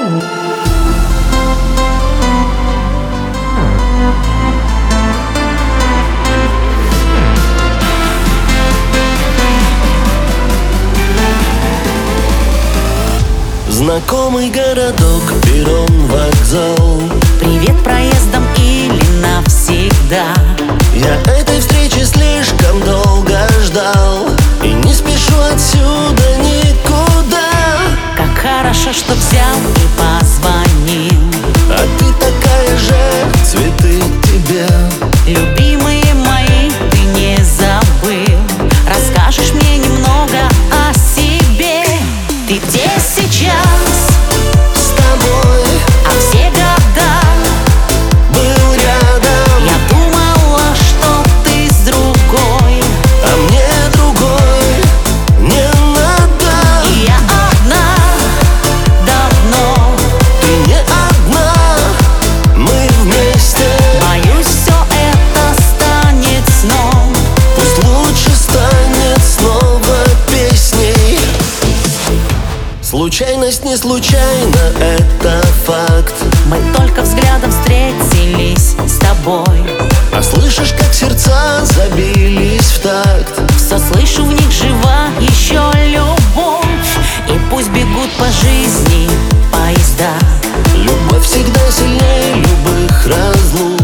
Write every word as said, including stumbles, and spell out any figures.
Знакомый городок, перрон, вокзал. Привет проездом или навсегда. Я этой встречи слишком долго ждал и не спешу отсюда никуда. Как хорошо, что взял и позвонил. А ты такая же, цветы тебе. Любимые мои, ты не забыл. Расскажешь мне немного о себе. Ты где сейчас? С тобой. А все года Был рядом. я думала, что ты с другой. А мне другой не надо. И я одна давно. Ты не одна, мы вместе. Боюсь, все это станет сном. Пусть лучше станет снова песней. Случайность не случайна, это факт. Мы только взглядом встретились с тобой. А слышишь, как сердца забились в такт? Все слышу, в них жива еще любовь. И пусть бегут по жизни поезда. Любовь всегда сильнее любых разлук.